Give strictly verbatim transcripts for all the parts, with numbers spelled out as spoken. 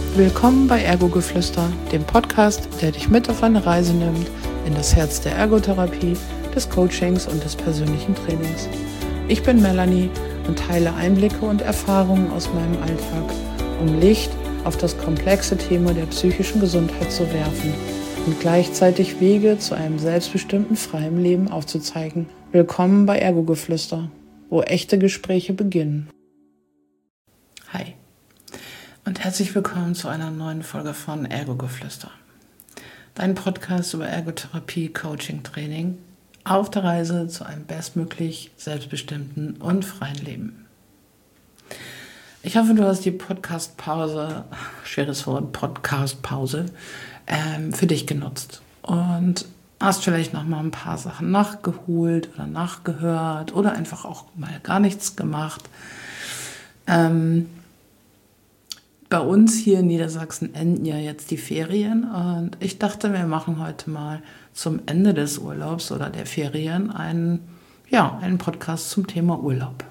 Willkommen bei Ergogeflüster, dem Podcast, der dich mit auf eine Reise nimmt in das Herz der Ergotherapie, des Coachings und des persönlichen Trainings. Ich bin Melanie und teile Einblicke und Erfahrungen aus meinem Alltag, um Licht auf das komplexe Thema der psychischen Gesundheit zu werfen und gleichzeitig Wege zu einem selbstbestimmten, freien Leben aufzuzeigen. Willkommen bei Ergogeflüster, wo echte Gespräche beginnen. Hi und herzlich willkommen zu einer neuen Folge von Ergogeflüster, dein Podcast über Ergotherapie, Coaching, Training auf der Reise zu einem bestmöglich selbstbestimmten und freien Leben. Ich hoffe, du hast die Podcast-Pause, schweres Wort, Podcast-Pause, ähm, für dich genutzt und hast vielleicht noch mal ein paar Sachen nachgeholt oder nachgehört oder einfach auch mal gar nichts gemacht. Ähm, Bei uns hier in Niedersachsen enden ja jetzt die Ferien und ich dachte, wir machen heute mal zum Ende des Urlaubs oder der Ferien einen, ja, einen Podcast zum Thema Urlaub.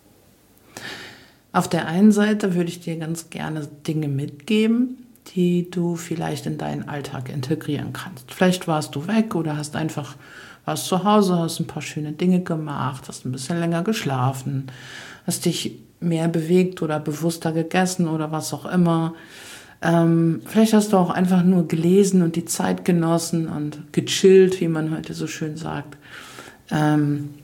Auf der einen Seite würde ich dir ganz gerne Dinge mitgeben, die du vielleicht in deinen Alltag integrieren kannst. Vielleicht warst du weg oder hast einfach warst zu Hause, hast ein paar schöne Dinge gemacht, hast ein bisschen länger geschlafen, hast dich mehr bewegt oder bewusster gegessen oder was auch immer. Ähm, vielleicht hast du auch einfach nur gelesen und die Zeit genossen und gechillt, wie man heute so schön sagt. Ähm,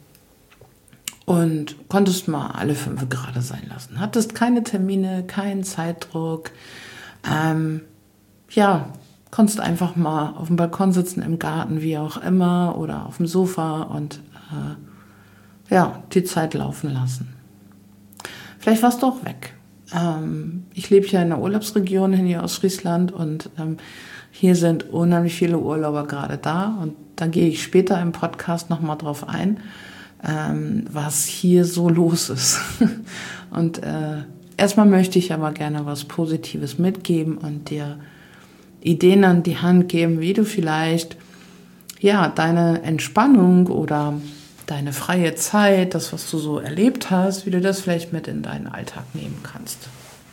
und konntest mal alle fünf gerade sein lassen. Hattest keine Termine, keinen Zeitdruck. Ähm, ja, konntest einfach mal auf dem Balkon sitzen, im Garten, wie auch immer, oder auf dem Sofa und äh, ja, die Zeit laufen lassen. Vielleicht warst du auch weg. Ähm, ich lebe hier in einer Urlaubsregion hier aus Friesland und ähm, hier sind unheimlich viele Urlauber gerade da und da gehe ich später im Podcast nochmal drauf ein, ähm, was hier so los ist. und äh, erstmal möchte ich aber gerne was Positives mitgeben und dir Ideen an die Hand geben, wie du vielleicht ja deine Entspannung oder deine freie Zeit, das, was du so erlebt hast, wie du das vielleicht mit in deinen Alltag nehmen kannst.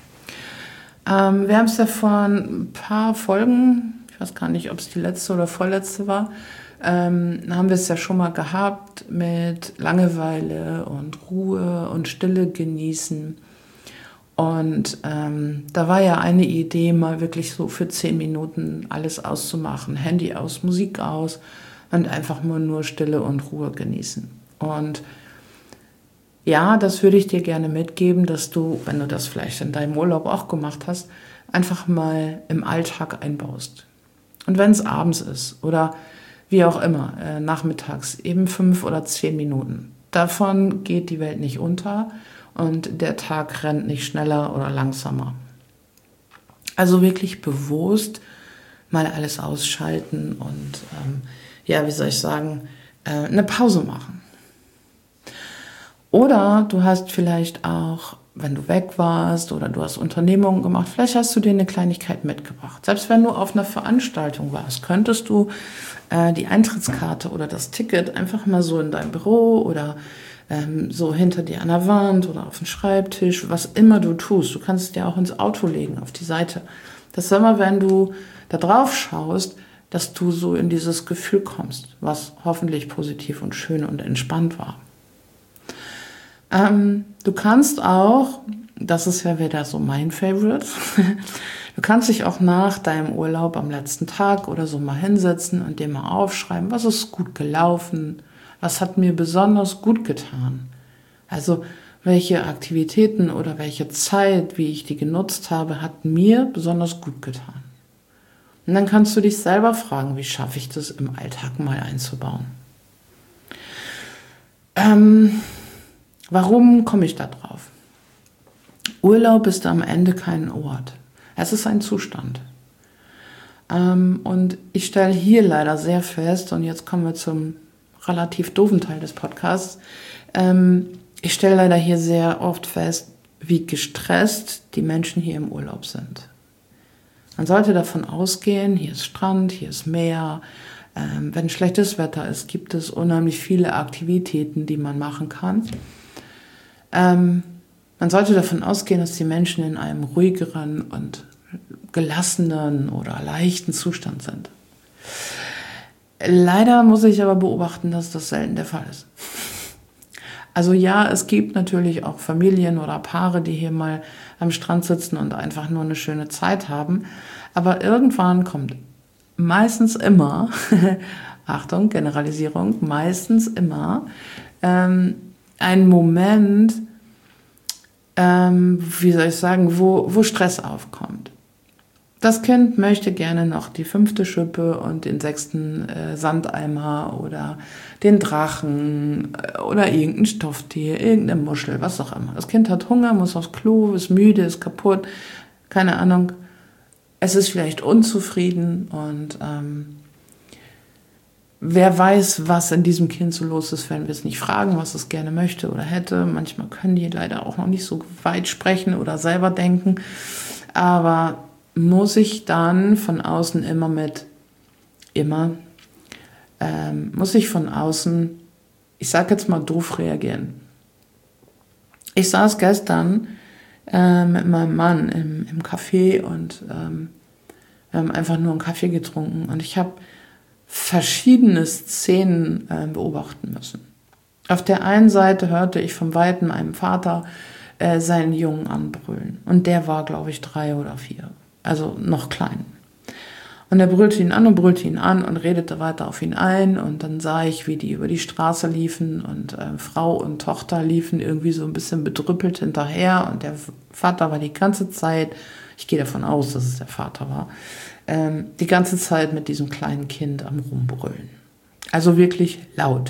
Ähm, wir haben es ja vor ein paar Folgen, ich weiß gar nicht, ob es die letzte oder vorletzte war, ähm, haben wir es ja schon mal gehabt mit Langeweile und Ruhe und Stille genießen. Und ähm, da war ja eine Idee, mal wirklich so für zehn Minuten alles auszumachen, Handy aus, Musik aus, und einfach nur, nur Stille und Ruhe genießen. Und ja, das würde ich dir gerne mitgeben, dass du, wenn du das vielleicht in deinem Urlaub auch gemacht hast, einfach mal im Alltag einbaust. Und wenn es abends ist oder wie auch immer, äh, nachmittags, eben fünf oder zehn Minuten. Davon geht die Welt nicht unter und der Tag rennt nicht schneller oder langsamer. Also wirklich bewusst mal alles ausschalten und ähm, ja, wie soll ich sagen, äh, eine Pause machen. Oder du hast vielleicht auch, wenn du weg warst oder du hast Unternehmungen gemacht, vielleicht hast du dir eine Kleinigkeit mitgebracht. Selbst wenn du auf einer Veranstaltung warst, könntest du äh, die Eintrittskarte oder das Ticket einfach mal so in deinem Büro oder ähm, so hinter dir an der Wand oder auf dem Schreibtisch, was immer du tust. Du kannst es dir auch ins Auto legen, auf die Seite. Das ist immer, wenn du da drauf schaust, dass du so in dieses Gefühl kommst, was hoffentlich positiv und schön und entspannt war. Ähm, du kannst auch, das ist ja wieder so mein Favorite, du kannst dich auch nach deinem Urlaub am letzten Tag oder so mal hinsetzen und dir mal aufschreiben, was ist gut gelaufen, was hat mir besonders gut getan. Also welche Aktivitäten oder welche Zeit, wie ich die genutzt habe, hat mir besonders gut getan. Und dann kannst du dich selber fragen, wie schaffe ich das im Alltag mal einzubauen. Ähm, warum komme ich da drauf? Urlaub ist am Ende kein Ort. Es ist ein Zustand. Ähm, und ich stelle hier leider sehr fest, und jetzt kommen wir zum relativ doofen Teil des Podcasts, ähm, ich stelle leider hier sehr oft fest, wie gestresst die Menschen hier im Urlaub sind. Man sollte davon ausgehen, hier ist Strand, hier ist Meer. Ähm, wenn schlechtes Wetter ist, gibt es unheimlich viele Aktivitäten, die man machen kann. Ähm, man sollte davon ausgehen, dass die Menschen in einem ruhigeren und gelassenen oder leichten Zustand sind. Leider muss ich aber beobachten, dass das selten der Fall ist. Also ja, es gibt natürlich auch Familien oder Paare, die hier mal am Strand sitzen und einfach nur eine schöne Zeit haben. Aber irgendwann kommt meistens immer, Achtung, Generalisierung, meistens immer ähm, ein Moment, ähm, wie soll ich sagen, wo, wo Stress aufkommt. Das Kind möchte gerne noch die fünfte Schippe und den sechsten äh, Sandeimer oder den Drachen äh, oder irgendein Stofftier, irgendeine Muschel, was auch immer. Das Kind hat Hunger, muss aufs Klo, ist müde, ist kaputt, keine Ahnung. Es ist vielleicht unzufrieden und ähm, wer weiß, was in diesem Kind so los ist, wenn wir es nicht fragen, was es gerne möchte oder hätte. Manchmal können die leider auch noch nicht so weit sprechen oder selber denken, aber muss ich dann von außen immer mit, immer, ähm, muss ich von außen, ich sag jetzt mal doof reagieren. Ich saß gestern äh, mit meinem Mann im, im Café und ähm, wir haben einfach nur einen Kaffee getrunken und ich habe verschiedene Szenen äh, beobachten müssen. Auf der einen Seite hörte ich von Weitem einem Vater äh, seinen Jungen anbrüllen und der war, glaube ich, drei oder vier. Also noch klein. Und er brüllte ihn an und brüllte ihn an und redete weiter auf ihn ein. Und dann sah ich, wie die über die Straße liefen und äh, Frau und Tochter liefen irgendwie so ein bisschen bedrüppelt hinterher. Und der Vater war die ganze Zeit, ich gehe davon aus, dass es der Vater war, ähm, die ganze Zeit mit diesem kleinen Kind am Rumbrüllen. Also wirklich laut.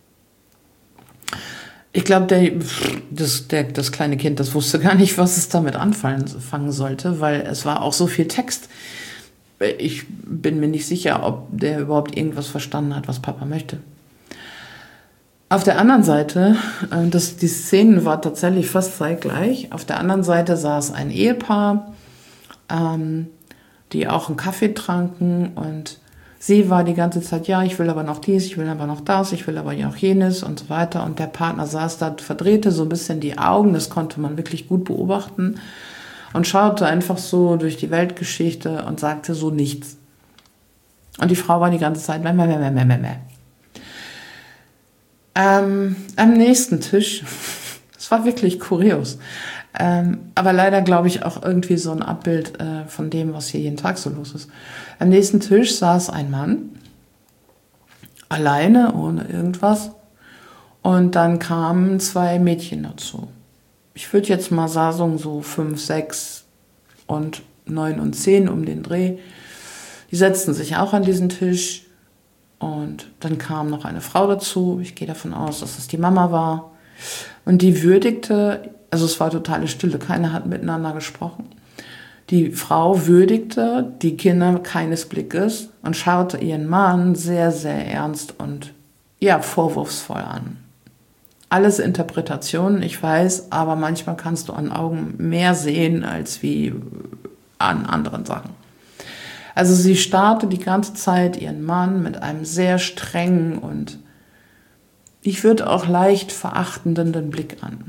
Ich glaube, der, das, der, das kleine Kind, das wusste gar nicht, was es damit anfangen sollte, weil es war auch so viel Text. Ich bin mir nicht sicher, ob der überhaupt irgendwas verstanden hat, was Papa möchte. Auf der anderen Seite, das, die Szenen war tatsächlich fast zeitgleich, auf der anderen Seite saß ein Ehepaar, ähm, die auch einen Kaffee tranken und sie war die ganze Zeit, ja, ich will aber noch dies, ich will aber noch das, ich will aber noch jenes und so weiter. Und der Partner saß da, verdrehte so ein bisschen die Augen, das konnte man wirklich gut beobachten und schaute einfach so durch die Weltgeschichte und sagte so nichts. Und die Frau war die ganze Zeit, meh, meh, meh, meh, meh, meh. Ähm, am nächsten Tisch, es war wirklich kurios, ähm, aber leider glaube ich auch irgendwie so ein Abbild äh, von dem, was hier jeden Tag so los ist. Am nächsten Tisch saß ein Mann, alleine, ohne irgendwas, und dann kamen zwei Mädchen dazu. Ich würde jetzt mal sagen, so fünf, sechs und neun und zehn um den Dreh. Die setzten sich auch an diesen Tisch. Und dann kam noch eine Frau dazu. Ich gehe davon aus, dass es die Mama war. Und die würdigte, also es war totale Stille, keiner hat miteinander gesprochen. Die Frau würdigte die Kinder keines Blickes und schaute ihren Mann sehr, sehr ernst und ja, vorwurfsvoll an. Alles Interpretationen, ich weiß, aber manchmal kannst du an Augen mehr sehen als wie an anderen Sachen. Also sie starrte die ganze Zeit ihren Mann mit einem sehr strengen und ich würde auch leicht verachtenden Blick an.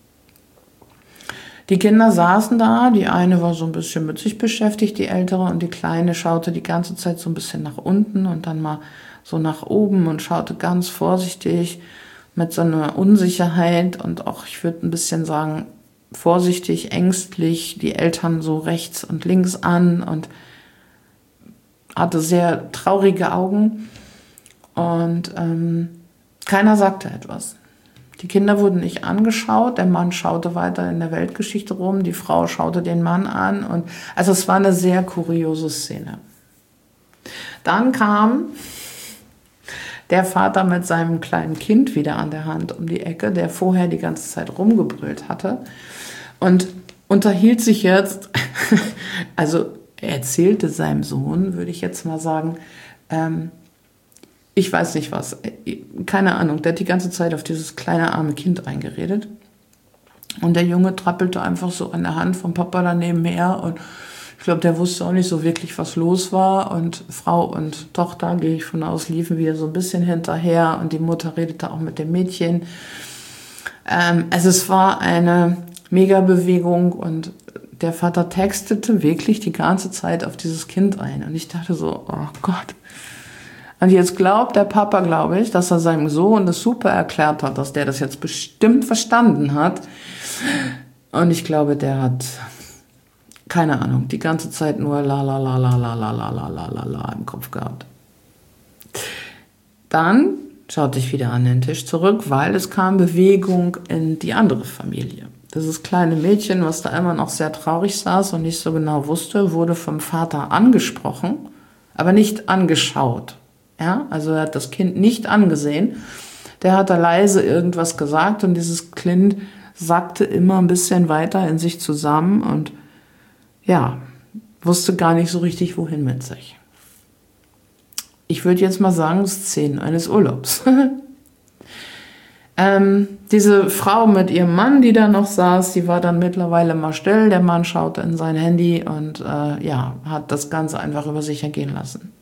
Die Kinder saßen da, die eine war so ein bisschen mit sich beschäftigt, die ältere, und die Kleine schaute die ganze Zeit so ein bisschen nach unten und dann mal so nach oben und schaute ganz vorsichtig mit so einer Unsicherheit und auch, ich würde ein bisschen sagen, vorsichtig, ängstlich die Eltern so rechts und links an und hatte sehr traurige Augen und ähm, keiner sagte etwas. Die Kinder wurden nicht angeschaut, der Mann schaute weiter in der Weltgeschichte rum, die Frau schaute den Mann an und also es war eine sehr kuriose Szene. Dann kam der Vater mit seinem kleinen Kind wieder an der Hand um die Ecke, der vorher die ganze Zeit rumgebrüllt hatte und unterhielt sich jetzt, also er erzählte seinem Sohn, würde ich jetzt mal sagen, ähm, ich weiß nicht was, keine Ahnung, der hat die ganze Zeit auf dieses kleine arme Kind eingeredet und der Junge trappelte einfach so an der Hand vom Papa daneben her und ich glaube, der wusste auch nicht so wirklich, was los war und Frau und Tochter, gehe ich von aus, liefen wieder so ein bisschen hinterher und die Mutter redete auch mit dem Mädchen. Ähm, also es war eine Mega-Bewegung und der Vater textete wirklich die ganze Zeit auf dieses Kind ein. Und ich dachte so, oh Gott. Und jetzt glaubt der Papa, glaube ich, dass er seinem Sohn das super erklärt hat, dass der das jetzt bestimmt verstanden hat. Und ich glaube, der hat, keine Ahnung, die ganze Zeit nur la la la la la la la la la la la im Kopf gehabt. Dann schaute ich wieder an den Tisch zurück, weil es kam Bewegung in die andere Familie. Dieses kleine Mädchen, was da immer noch sehr traurig saß und nicht so genau wusste, wurde vom Vater angesprochen, aber nicht angeschaut. Ja, also er hat das Kind nicht angesehen. Der hat da leise irgendwas gesagt und dieses Kind sackte immer ein bisschen weiter in sich zusammen und ja, wusste gar nicht so richtig, wohin mit sich. Ich würde jetzt mal sagen, Szenen eines Urlaubs. ähm, diese Frau mit ihrem Mann, die da noch saß, die war dann mittlerweile mal still. Der Mann schaute in sein Handy und äh, ja, hat das Ganze einfach über sich ergehen lassen.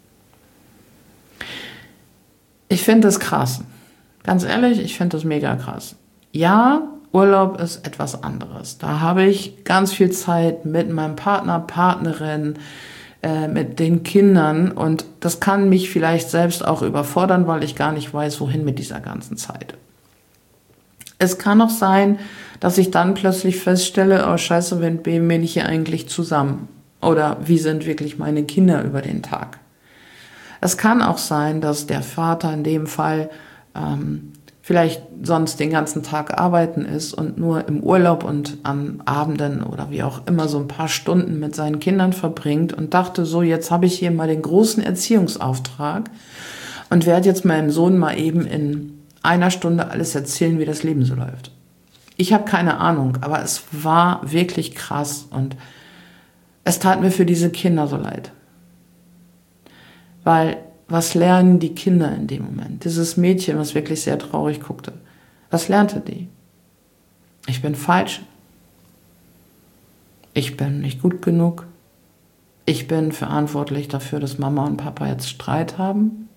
Ich finde das krass. Ganz ehrlich, ich finde das mega krass. Ja, Urlaub ist etwas anderes. Da habe ich ganz viel Zeit mit meinem Partner, Partnerin, äh, mit den Kindern und das kann mich vielleicht selbst auch überfordern, weil ich gar nicht weiß, wohin mit dieser ganzen Zeit. Es kann auch sein, dass ich dann plötzlich feststelle, oh Scheiße, wenn bin ich hier eigentlich zusammen? Oder wie sind wirklich meine Kinder über den Tag? Es kann auch sein, dass der Vater in dem Fall ähm, vielleicht sonst den ganzen Tag arbeiten ist und nur im Urlaub und an Abenden oder wie auch immer so ein paar Stunden mit seinen Kindern verbringt und dachte so, jetzt habe ich hier mal den großen Erziehungsauftrag und werde jetzt meinem Sohn mal eben in einer Stunde alles erzählen, wie das Leben so läuft. Ich habe keine Ahnung, aber es war wirklich krass und es tat mir für diese Kinder so leid. Weil, was lernen die Kinder in dem Moment? Dieses Mädchen, was wirklich sehr traurig guckte. Was lernte die? Ich bin falsch. Ich bin nicht gut genug. Ich bin verantwortlich dafür, dass Mama und Papa jetzt Streit haben.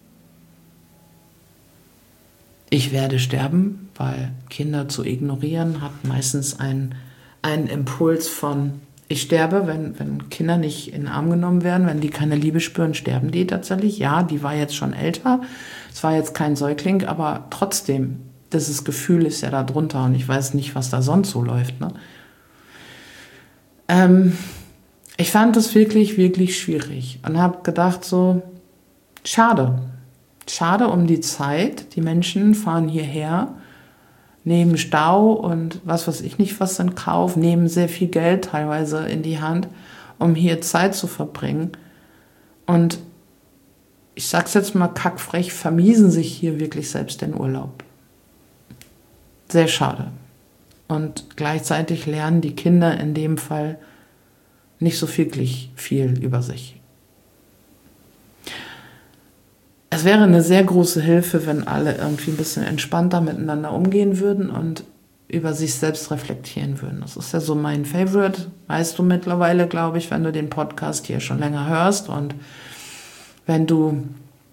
Ich werde sterben, weil Kinder zu ignorieren hat meistens einen, einen Impuls von ich sterbe, wenn, wenn Kinder nicht in den Arm genommen werden, wenn die keine Liebe spüren, sterben die tatsächlich. Ja, die war jetzt schon älter, es war jetzt kein Säugling, aber trotzdem, dieses Gefühl ist ja da drunter und ich weiß nicht, was da sonst so läuft. Ne? Ähm, ich fand das wirklich, wirklich schwierig und habe gedacht so, schade, schade um die Zeit. Die Menschen fahren hierher, nehmen Stau und was weiß ich nicht was in Kauf, nehmen sehr viel Geld teilweise in die Hand, um hier Zeit zu verbringen. Und ich sag's jetzt mal kackfrech, vermiesen sich hier wirklich selbst den Urlaub. Sehr schade. Und gleichzeitig lernen die Kinder in dem Fall nicht so wirklich viel über sich. Es wäre eine sehr große Hilfe, wenn alle irgendwie ein bisschen entspannter miteinander umgehen würden und über sich selbst reflektieren würden. Das ist ja so mein Favorite, weißt du mittlerweile, glaube ich, wenn du den Podcast hier schon länger hörst und wenn du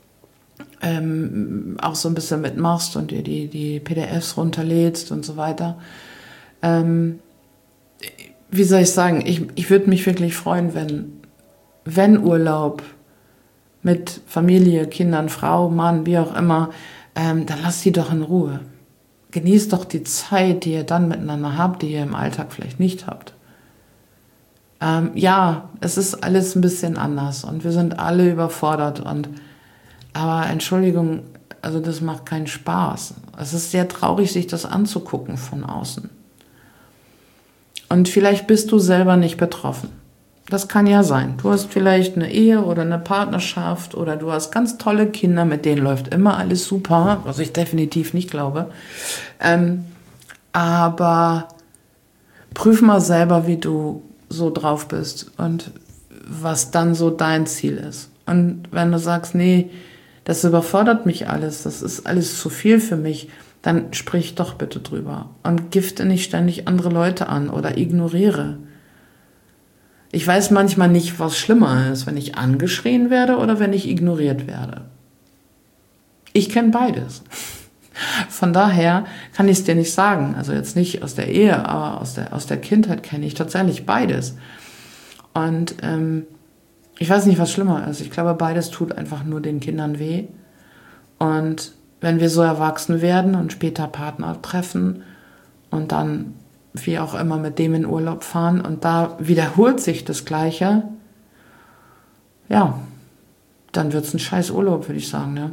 ähm, auch so ein bisschen mitmachst und dir die, die P D Fs runterlädst und so weiter. Ähm, wie soll ich sagen, ich, ich würde mich wirklich freuen, wenn, wenn Urlaub mit Familie, Kindern, Frau, Mann, wie auch immer, ähm, dann lasst die doch in Ruhe. Genießt doch die Zeit, die ihr dann miteinander habt, die ihr im Alltag vielleicht nicht habt. Ähm, ja, es ist alles ein bisschen anders und wir sind alle überfordert. Und aber Entschuldigung, also das macht keinen Spaß. Es ist sehr traurig, sich das anzugucken von außen. Und vielleicht bist du selber nicht betroffen. Das kann ja sein. Du hast vielleicht eine Ehe oder eine Partnerschaft oder du hast ganz tolle Kinder, mit denen läuft immer alles super, was ich definitiv nicht glaube. Ähm, aber prüf mal selber, wie du so drauf bist und was dann so dein Ziel ist. Und wenn du sagst, nee, das überfordert mich alles, das ist alles zu viel für mich, dann sprich doch bitte drüber und gifte nicht ständig andere Leute an oder ignoriere. Ich weiß manchmal nicht, was schlimmer ist, wenn ich angeschrien werde oder wenn ich ignoriert werde. Ich kenne beides. Von daher kann ich es dir nicht sagen. Also jetzt nicht aus der Ehe, aber aus der, aus der Kindheit kenne ich tatsächlich beides. Und ähm, ich weiß nicht, was schlimmer ist. Ich glaube, beides tut einfach nur den Kindern weh. Und wenn wir so erwachsen werden und später Partner treffen und dann wie auch immer mit dem in Urlaub fahren und da wiederholt sich das Gleiche, ja, dann wird es ein scheiß Urlaub, würde ich sagen, ne?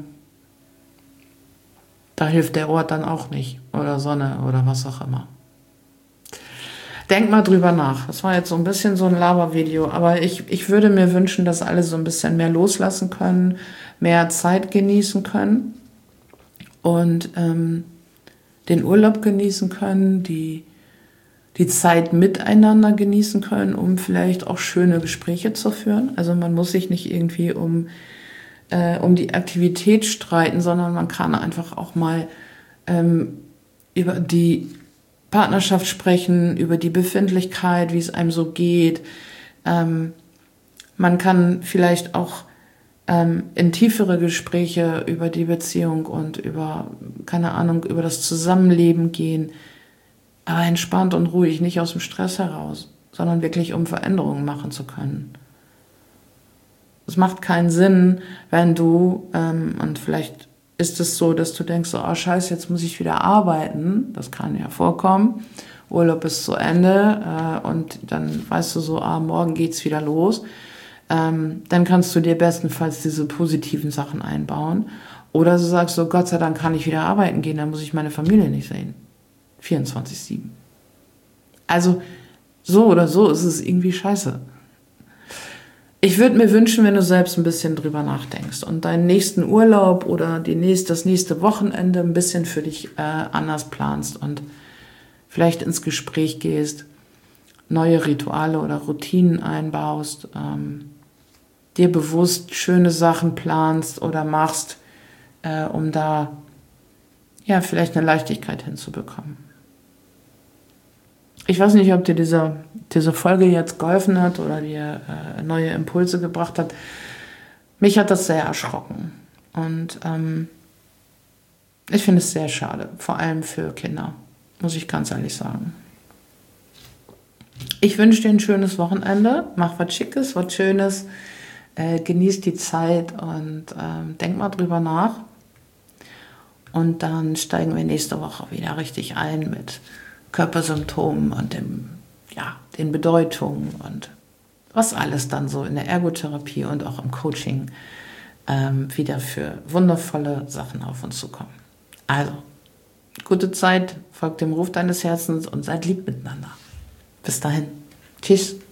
Da hilft der Ort dann auch nicht oder Sonne oder was auch immer. Denk mal drüber nach. Das war jetzt so ein bisschen so ein Labervideo, aber ich, ich würde mir wünschen, dass alle so ein bisschen mehr loslassen können, mehr Zeit genießen können und ähm, den Urlaub genießen können, die, die Zeit miteinander genießen können, um vielleicht auch schöne Gespräche zu führen. Also man muss sich nicht irgendwie um Äh, um die Aktivität streiten, sondern man kann einfach auch mal ähm, über die Partnerschaft sprechen, über die Befindlichkeit, wie es einem so geht. Ähm, man kann vielleicht auch ähm, in tiefere Gespräche über die Beziehung und über, keine Ahnung, über das Zusammenleben gehen, aber entspannt und ruhig, nicht aus dem Stress heraus, sondern wirklich um Veränderungen machen zu können. Es macht keinen Sinn, wenn du, ähm, und vielleicht ist es so, dass du denkst, so, oh scheiße, jetzt muss ich wieder arbeiten. Das kann ja vorkommen. Urlaub ist zu Ende äh, und dann weißt du so, ah, morgen geht's wieder los. Ähm, dann kannst du dir bestenfalls diese positiven Sachen einbauen. Oder du sagst so, Gott sei Dank kann ich wieder arbeiten gehen, dann muss ich meine Familie nicht sehen. vierundzwanzig sieben. Also so oder so ist es irgendwie scheiße. Ich würde mir wünschen, wenn du selbst ein bisschen drüber nachdenkst und deinen nächsten Urlaub oder die nächste, das nächste Wochenende ein bisschen für dich äh, anders planst und vielleicht ins Gespräch gehst, neue Rituale oder Routinen einbaust, ähm, dir bewusst schöne Sachen planst oder machst, äh, um da ja vielleicht eine Leichtigkeit hinzubekommen. Ich weiß nicht, ob dir diese, diese Folge jetzt geholfen hat oder dir äh, neue Impulse gebracht hat. Mich hat das sehr erschrocken. Und ähm, ich finde es sehr schade, vor allem für Kinder, muss ich ganz ehrlich sagen. Ich wünsche dir ein schönes Wochenende. Mach was Schickes, was Schönes. Äh, genieß die Zeit und ähm, denk mal drüber nach. Und dann steigen wir nächste Woche wieder richtig ein mit Körpersymptomen und dem, ja, den Bedeutungen und was alles dann so in der Ergotherapie und auch im Coaching ähm, wieder für wundervolle Sachen auf uns zukommen. Also, gute Zeit, folgt dem Ruf deines Herzens und seid lieb miteinander. Bis dahin. Tschüss.